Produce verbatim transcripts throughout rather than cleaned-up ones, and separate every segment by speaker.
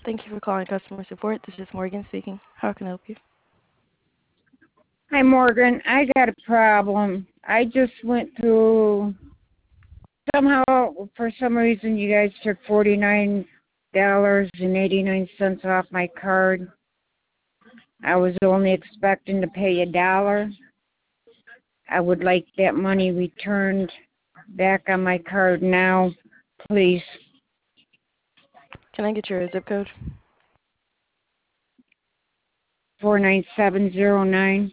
Speaker 1: Thank you for calling customer support. This is Morgan speaking. How can I help you?
Speaker 2: Hi, Morgan. I got a problem. I just went through, somehow, for some reason, you guys took forty-nine dollars and eighty-nine cents off my card. I was only expecting to pay a dollar. I would like that money returned back on my card now, please.
Speaker 1: Can I get your zip code?
Speaker 2: four nine seven zero nine.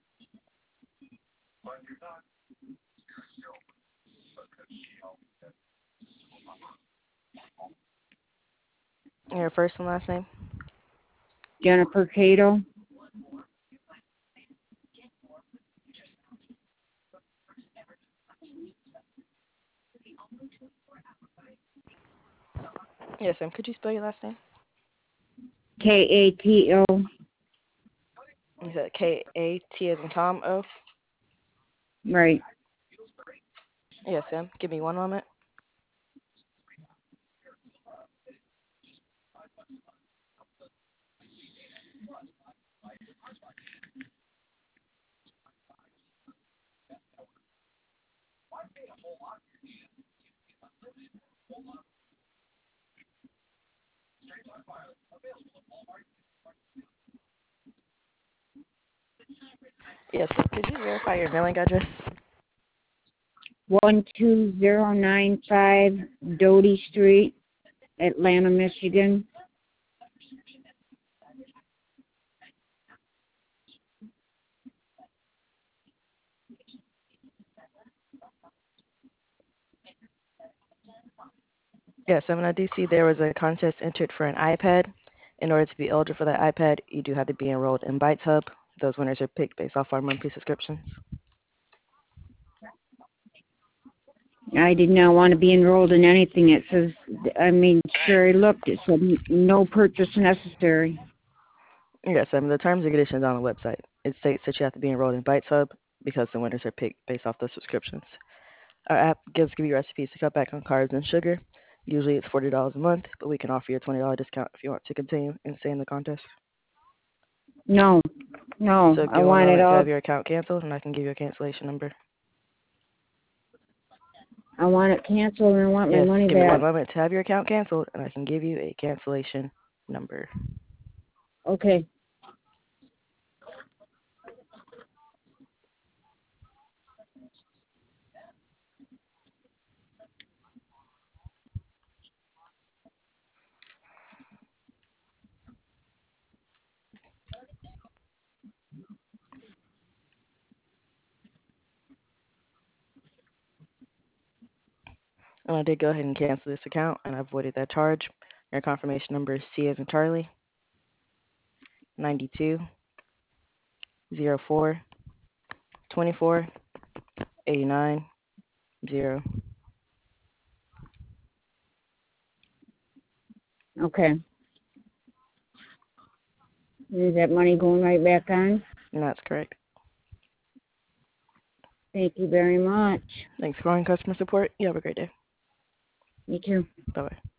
Speaker 1: Your first and last name?
Speaker 2: Jennifer Cato.
Speaker 1: Yes, ma'am. Could you spell your last name?
Speaker 2: K A T O.
Speaker 1: You said K A T as in Tom O?
Speaker 2: Right.
Speaker 1: Yes, ma'am. Give me one moment. Yes, ma'am. Could you verify your mailing address?
Speaker 2: one two zero nine five Doty Street, Atlanta, Michigan.
Speaker 1: Yes, ma'am. And I do see there was a contest entered for an iPad. In order to be eligible for that iPad, you do have to be enrolled in Bytes Hub. Those winners are picked based off our monthly subscriptions.
Speaker 2: I did not want to be enrolled in anything. It says, I mean, sure, I looked. It said no purchase necessary.
Speaker 1: Yes, ma'am. The terms and conditions on the website. It states that you have to be enrolled in Bytes Hub because the winners are picked based off those subscriptions. Our app gives give you recipes to cut back on carbs and sugar. Usually it's forty dollars a month, but we can offer you a twenty dollars discount if you want to continue and stay in the contest.
Speaker 2: No, no,
Speaker 1: So
Speaker 2: I
Speaker 1: give me one
Speaker 2: want it
Speaker 1: moment to
Speaker 2: all.
Speaker 1: have your account canceled, and I can give you a cancellation number.
Speaker 2: I want it canceled and I want my
Speaker 1: Yes,
Speaker 2: money
Speaker 1: give me one
Speaker 2: back.
Speaker 1: moment to have your account canceled, and I can give you a cancellation number.
Speaker 2: Okay.
Speaker 1: And I did go ahead and cancel this account, and I avoided that charge. Your confirmation number is C as in Charlie, ninety-two, zero four, twenty-four, eighty-nine, zero.
Speaker 2: Okay. Is that money going right back on?
Speaker 1: And that's correct.
Speaker 2: Thank you very much.
Speaker 1: Thanks for calling customer support. You have a great day.
Speaker 2: You too.
Speaker 1: Bye-bye.